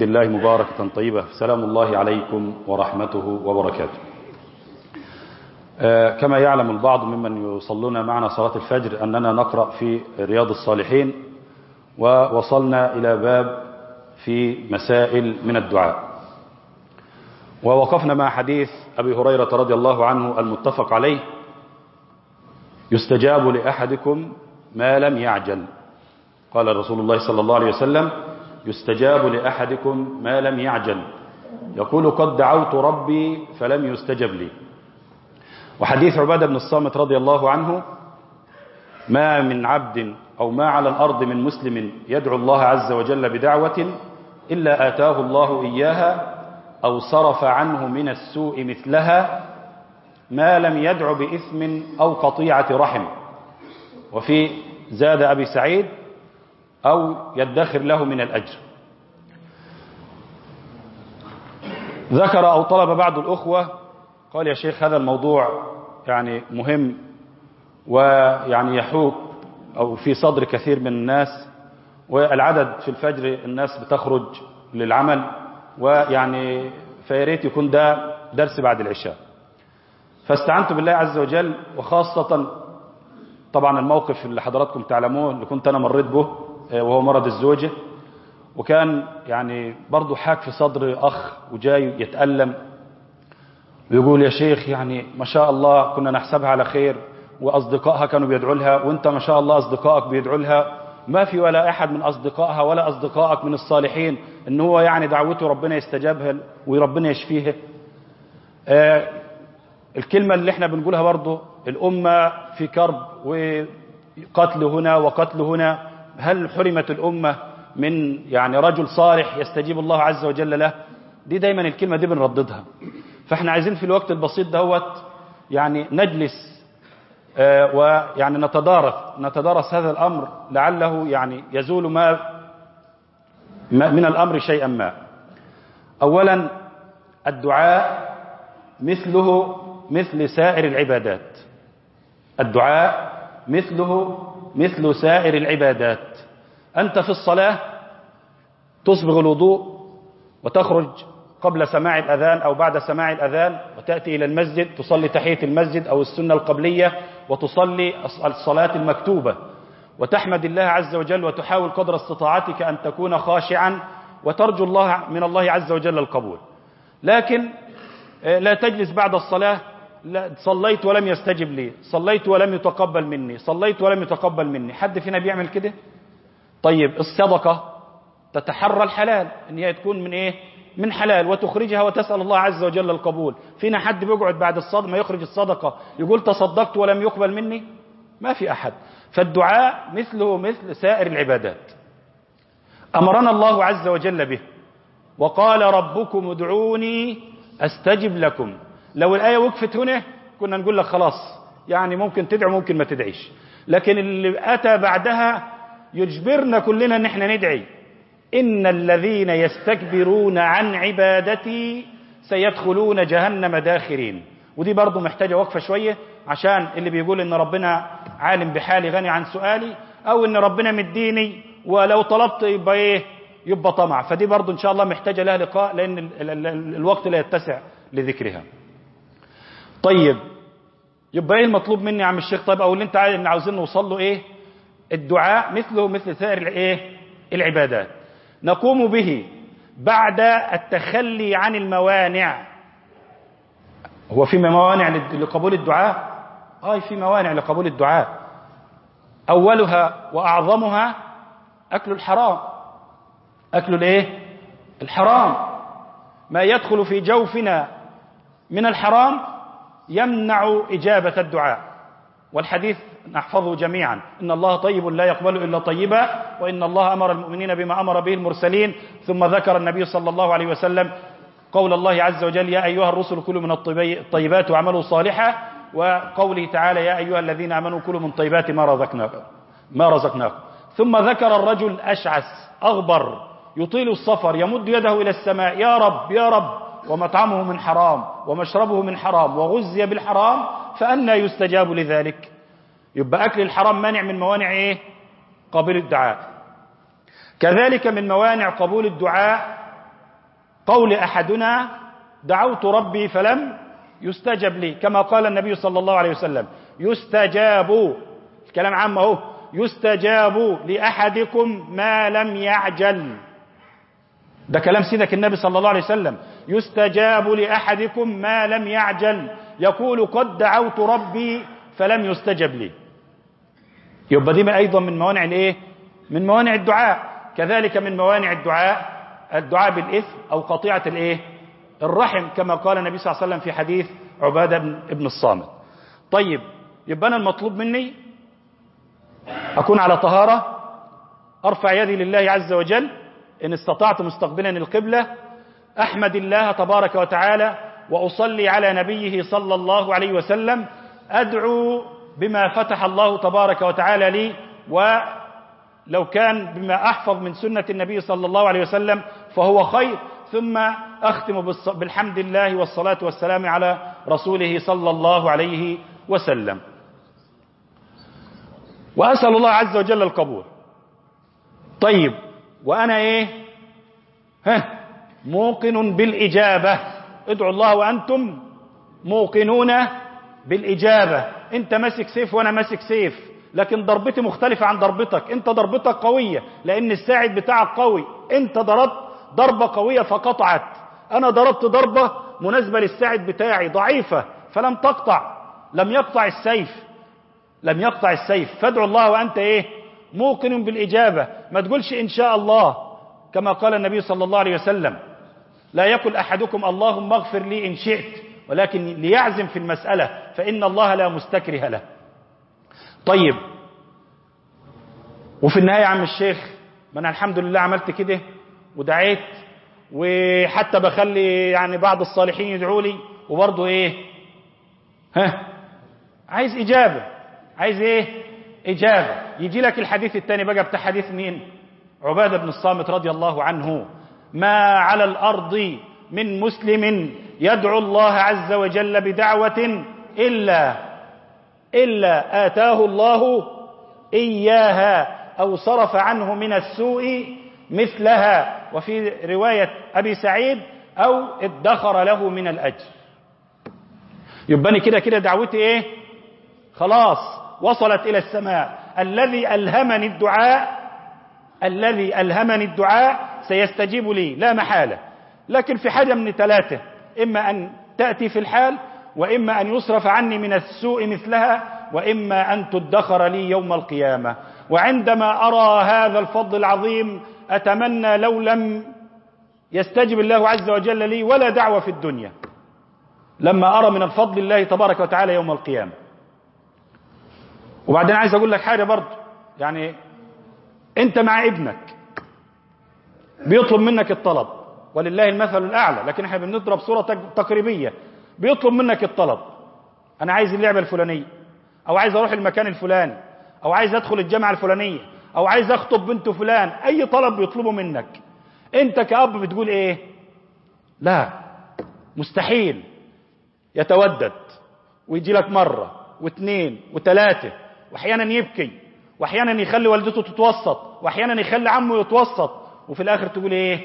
الله مباركة طيبة. سلام الله عليكم ورحمته وبركاته. كما يعلم البعض ممن يصلون معنا صلاة الفجر أننا نقرأ في رياض الصالحين، ووصلنا إلى باب في مسائل من الدعاء، ووقفنا مع حديث أبي هريرة رضي الله عنه المتفق عليه: يستجاب لأحدكم ما لم يعجل. قال رسول الله صلى الله عليه وسلم: يستجاب لأحدكم ما لم يعجل، يقول: قد دعوت ربي فلم يستجب لي. وحديث عبادة بن الصامت رضي الله عنه: ما من عبد أو ما على الأرض من مسلم يدعو الله عز وجل بدعوة إلا آتاه الله إياها أو صرف عنه من السوء مثلها، ما لم يدع بإثم أو قطيعة رحم. وفي زاد أبي سعيد: أو يدخر له من الأجر. ذكر أو طلب بعض الأخوة، قال: يا شيخ، هذا الموضوع يعني مهم، ويعني يحوك أو في صدر كثير من الناس، والعدد في الفجر الناس بتخرج للعمل، ويعني فياريت يكون ده درس بعد العشاء. فاستعنت بالله عز وجل، وخاصة طبعا الموقف اللي حضراتكم تعلموه اللي كنت أنا مريت به، وهو مرض الزوجة، وكان يعني برضو حاك في صدر أخ وجاي يتألم ويقول: يا شيخ، يعني ما شاء الله كنا نحسبها على خير، وأصدقائها كانوا بيدعوا لها، وانت ما شاء الله أصدقائك بيدعوا لها، ما في ولا أحد من أصدقائها ولا أصدقائك من الصالحين إن هو يعني دعوته ربنا يستجابها وربنا يشفيها. الكلمة اللي احنا بنقولها برضو: الأمة في كرب، وقتل هنا وقتل هنا. هل حرمت الأمة من يعني رجل صالح يستجيب الله عز وجل له؟ دي دايما الكلمة دي بنرددها. فاحنا عايزين في الوقت البسيط دهوت يعني نجلس ويعني نتدارس هذا الأمر، لعله يعني يزول ما من الأمر شيئا ما. أولا، الدعاء مثله مثل سائر العبادات. الدعاء مثله مثل سائر العبادات. أنت في الصلاة تصبغ الوضوء وتخرج قبل سماع الأذان أو بعد سماع الأذان، وتأتي إلى المسجد تصلي تحية المسجد أو السنة القبلية، وتصلي الصلاة المكتوبة، وتحمد الله عز وجل، وتحاول قدر استطاعتك أن تكون خاشعا، وترجو الله من الله عز وجل القبول. لكن لا تجلس بعد الصلاة: لا، صليت ولم يستجب لي، صليت ولم يتقبل مني، صليت ولم يتقبل مني. حد فينا بيعمل كده؟ طيب، الصدقة تتحرى الحلال، ان هي تكون من ايه؟ من حلال، وتخرجها وتسأل الله عز وجل القبول. فينا حد بيقعد بعد الصدقة ما يخرج الصدقة يقول تصدقت ولم يقبل مني؟ ما في أحد. فالدعاء مثله مثل سائر العبادات، أمرنا الله عز وجل به، وقال: ربكم ادعوني أستجب لكم. لو الآية وقفت هنا كنا نقول لك خلاص، يعني ممكن تدعو ممكن ما تدعيش، لكن اللي أتى بعدها يجبرنا كلنا ان احنا ندعي: إن الذين يستكبرون عن عبادتي سيدخلون جهنم داخرين. ودي برضو محتاجة وقفة شوية، عشان اللي بيقول ان ربنا عالم بحالي غني عن سؤالي، او ان ربنا مديني ولو طلبت يبقى ايه؟ يبقى طمع. فدي برضو ان شاء الله محتاجة لها لقاء، لان الوقت لا يتسع لذكرها. طيب، يبقى ايه المطلوب مني يا عم الشيخ؟ طيب، او اللي انت عاوزين نوصل له ايه؟ الدعاء مثله مثل سائر الايه؟ العبادات، نقوم به بعد التخلي عن الموانع. هو في موانع لقبول الدعاء؟ في موانع لقبول الدعاء. أولها وأعظمها أكل الحرام. أكل الايه؟ الحرام. ما يدخل في جوفنا من الحرام يمنع إجابة الدعاء. والحديث نحفظه جميعا: إن الله طيب لا يقبل إلا طيبا، وإن الله أمر المؤمنين بما أمر به المرسلين. ثم ذكر النبي صلى الله عليه وسلم قول الله عز وجل: يا أيها الرسل كلوا من الطيبات واعملوا صالحا، وقوله تعالى: يا أيها الذين آمنوا كلوا من طيبات ما رزقناكم. ثم ذكر الرجل أشعث أغبر يطيل السفر يمد يده إلى السماء: يا رب يا رب، ومطعمه من حرام ومشربه من حرام وغزي بالحرام، فأنى يستجاب لذلك؟ يبقى أكل الحرام مانع من موانع إيه؟ قبول الدعاء. كذلك من موانع قبول الدعاء قول أحدنا دعوت ربي فلم يستجب لي، كما قال النبي صلى الله عليه وسلم يستجاب، الكلام عام اهو، يستجاب لأحدكم ما لم يعجل. ده كلام سيدك النبي صلى الله عليه وسلم، يستجاب لأحدكم ما لم يعجل، يقول قد دعوت ربي فلم يستجب لي. يبقى دي أيضا من موانع الايه؟ من موانع الدعاء. كذلك من موانع الدعاء بالإثم أو قطيعة الايه؟ الرحم، كما قال النبي صلى الله عليه وسلم في حديث عبادة بن الصامت. طيب، يبقى أنا المطلوب مني أكون على طهارة، أرفع يدي لله عز وجل إن استطعت مستقبلا القبلة، أحمد الله تبارك وتعالى وأصلي على نبيه صلى الله عليه وسلم، أدعو بما فتح الله تبارك وتعالى لي، ولو كان بما أحفظ من سنة النبي صلى الله عليه وسلم فهو خير، ثم أختم بالحمد لله والصلاة والسلام على رسوله صلى الله عليه وسلم، وأسأل الله عز وجل القبول. طيب، وأنا إيه؟ موقن بالإجابة. ادعوا الله وأنتم موقنون بالإجابة. أنت ماسك سيف وأنا ماسك سيف، لكن ضربتي مختلفة عن ضربتك. أنت ضربتك قوية لأن الساعد بتاعك قوي، أنت ضربت ضربة قوية فقطعت، أنا ضربت ضربة مناسبة للساعد بتاعي ضعيفة فلم تقطع، لم يقطع السيف. فادعوا الله وأنت إيه؟ موقن بالإجابة. ما تقولش إن شاء الله، كما قال النبي صلى الله عليه وسلم لا يقل أحدكم اللهم اغفر لي إن شئت، ولكن ليعزم في المسألة، فإن الله لا مستكره له. طيب، وفي النهاية يا عم الشيخ، ما أنا الحمد لله عملت كده ودعيت، وحتى بخلي يعني بعض الصالحين يدعوا لي، وبرضه إيه؟ عايز إجابة. عايز إيه؟ إجابة. يجي لك الحديث الثاني بقى بتاع حديث مين؟ عبادة بن الصامت رضي الله عنه، ما على الأرض من مسلم يدعو الله عز وجل بدعوة إلا آتاه الله إياها أو صرف عنه من السوء مثلها، وفي رواية أبي سعيد أو ادخر له من الأجر. يبقى كده دعوتي إيه؟ خلاص وصلت إلى السماء. الذي ألهمني الدعاء سيستجيب لي لا محالة، لكن في حاجة من ثلاثة: إما أن تأتي في الحال، وإما أن يصرف عني من السوء مثلها، وإما أن تدخر لي يوم القيامة. وعندما أرى هذا الفضل العظيم أتمنى لو لم يستجب الله عز وجل لي ولا دعوة في الدنيا، لما أرى من الفضل الله تبارك وتعالى يوم القيامة. وبعدين عايز أقول لك حاجة برضه، يعني أنت مع ابنك بيطلب منك الطلب، ولله المثل الأعلى، لكن احنا بنضرب صورة تقريبية. بيطلب منك الطلب: أنا عايز اللعبة الفلانية، أو عايز أروح المكان الفلاني، أو عايز أدخل الجامعة الفلانية، أو عايز أخطب بنت فلان. أي طلب بيطلبه منك، أنت كأب بتقول إيه؟ لا، مستحيل. يتودد ويجي لك مرة واثنين وثلاثة، وأحيانا يبكي، وأحيانا يخلي والدته تتوسط، وأحيانا يخلي عمه يتوسط، وفي الآخر تقول إيه؟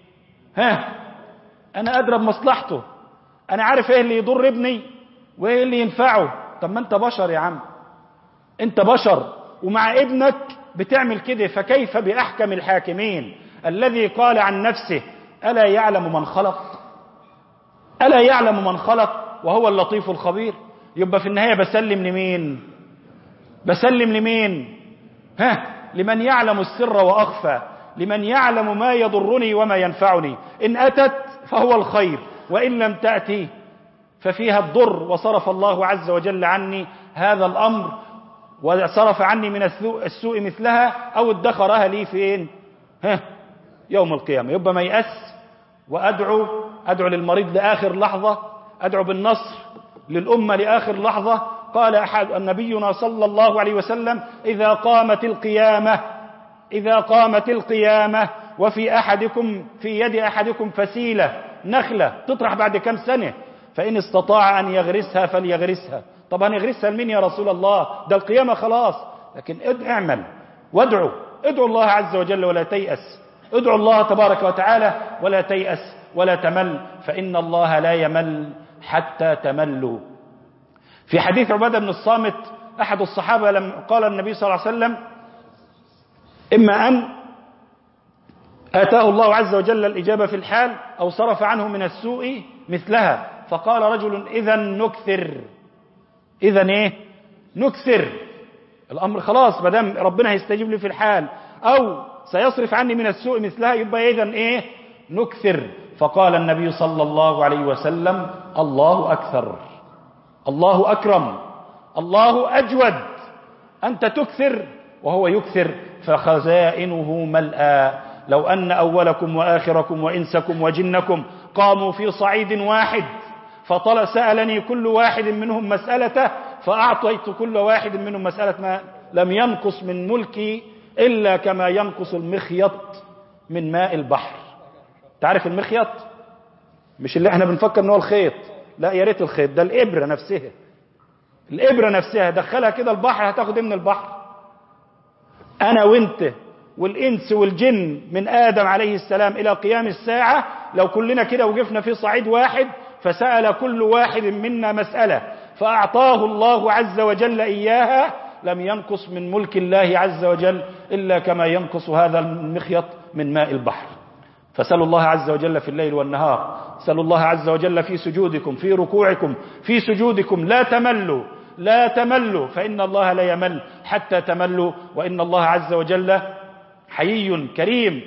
أنا أدرى بمصلحته، أنا عارف إيه اللي يضر ابني وإيه اللي ينفعه. طب ما أنت بشر يا عم، أنت بشر، ومع ابنك بتعمل كده، فكيف بأحكم الحاكمين الذي قال عن نفسه ألا يعلم من خلق؟ ألا يعلم من خلق وهو اللطيف الخبير. يبقى في النهاية بسلم لمين؟ لمن يعلم السر وأخفى، لمن يعلم ما يضرني وما ينفعني. إن أتت فهو الخير، وإن لم تأتي ففيها الضر، وصرف الله عز وجل عني هذا الأمر، وصرف عني من السوء مثلها، أو ادخرها لي فين؟ يوم القيامة. يبقى ما يأس، وأدعو للمريض لآخر لحظة، أدعو بالنصر للأمة لآخر لحظة. قال أحد نبينا صلى الله عليه وسلم: إذا قامت القيامة وفي يد أحدكم فسيلة نخلة تطرح بعد كم سنة، فإن استطاع أن يغرسها فليغرسها. طب هنغرسها لمين يا رسول الله؟ ده القيامة خلاص. لكن اعمل وادعو الله عز وجل ولا تيأس. ادعوا الله تبارك وتعالى ولا تيأس ولا تمل، فإن الله لا يمل حتى تملوا. في حديث عبادة بن الصامت أحد الصحابة لما قال النبي صلى الله عليه وسلم: إما أن آتاه الله عز وجل الإجابة في الحال أو صرف عنه من السوء مثلها. فقال رجل: إذن نكثر. إذن إيه؟ نكثر الأمر، خلاص ما دام ربنا هيستجيب لي في الحال أو سيصرف عني من السوء مثلها، يبقى إذن إيه؟ نكثر. فقال النبي صلى الله عليه وسلم: الله أكثر، الله أكرم، الله أجود. أنت تكثر وهو يكثر، فخزائنه ملأى. لو أن أولكم وآخركم وإنسكم وجنكم قاموا في صعيد واحد سألني كل واحد منهم مسألته فأعطيت كل واحد منهم مسألة، ما لم ينقص من ملكي إلا كما ينقص المخيط من ماء البحر. تعرف المخيط؟ مش اللي احنا بنفكر ان هو الخيط، لا يا ريت الخيط ده، الإبرة نفسها. الإبرة نفسها دخلها كده البحر هتاخد من البحر. أنا وانت والإنس والجن من آدم عليه السلام إلى قيام الساعة، لو كلنا كده وقفنا في صعيد واحد فسأل كل واحد منا مسألة فأعطاه الله عز وجل إياها، لم ينقص من ملك الله عز وجل إلا كما ينقص هذا المخيط من ماء البحر. فسألوا الله عز وجل في الليل والنهار، سألوا الله عز وجل في سجودكم، في ركوعكم، في سجودكم، لا تملوا لا تملوا، فإن الله لا يمل حتى تملوا. وإن الله عز وجل حيي كريم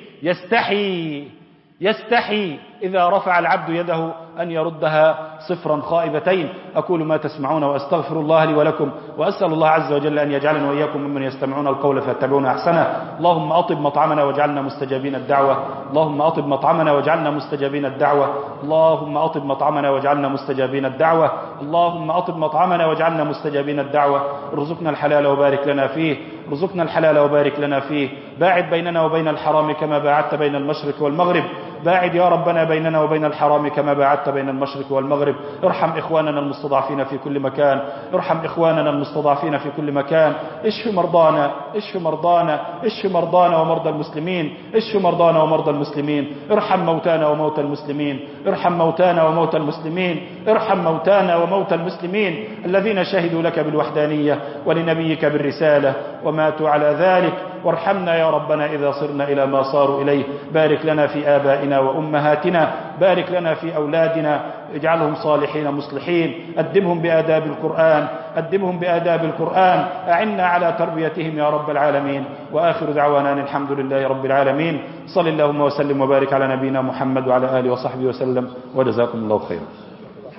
يستحي إذا رفع العبد يده أن يردها صفرا خائبتين. أقول ما تسمعون وأستغفر الله لي ولكم، وأسأل الله عز وجل أن يجعلنا وإياكم ممن يستمعون القول فيتبعون أحسنه. اللهم أطب مطعمنا واجعلنا مستجابين الدعوة، اللهم أطب مطعمنا واجعلنا مستجابين الدعوة، اللهم أطب مطعمنا واجعلنا مستجابين الدعوة، اللهم أطب مطعمنا واجعلنا مستجابين الدعوة. ارزقنا الحلال وبارك لنا فيه، ارزقنا الحلال وبارك لنا فيه. باعد بيننا وبين الحرام كما باعدت بين المشرق والمغرب، باعد يا ربنا بيننا وبين الحرام كما باعدت بين المشرق والمغرب. ارحم إخواننا المستضعفين في كل مكان، ارحم إخواننا المستضعفين في كل مكان. اشف مرضانا، اشف مرضانا، اشف مرضانا ومرضى المسلمين، اشف مرضانا ومرضى المسلمين. ارحم موتانا وموتى المسلمين، ارحم موتانا وموتى المسلمين، ارحم موتانا وموتى المسلمين الذين شهدوا لك بالوحدانية ولنبيك بالرسالة وماتوا على ذلك. وارحمنا يا ربنا إذا صرنا إلى ما صاروا إليه. بارك لنا في آبائنا وأمهاتنا، بارك لنا في أولادنا، اجعلهم صالحين مصلحين، أدبهم بآداب القرآن، أدبهم بآداب القرآن، أعنا على تربيتهم يا رب العالمين. وآخر دعوانا الحمد لله رب العالمين. صل اللهم وسلم وبارك على نبينا محمد وعلى آله وصحبه وسلم، وجزاكم الله خيرا.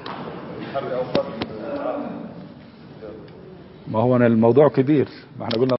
ما هو الموضوع كبير، ما احنا قلنا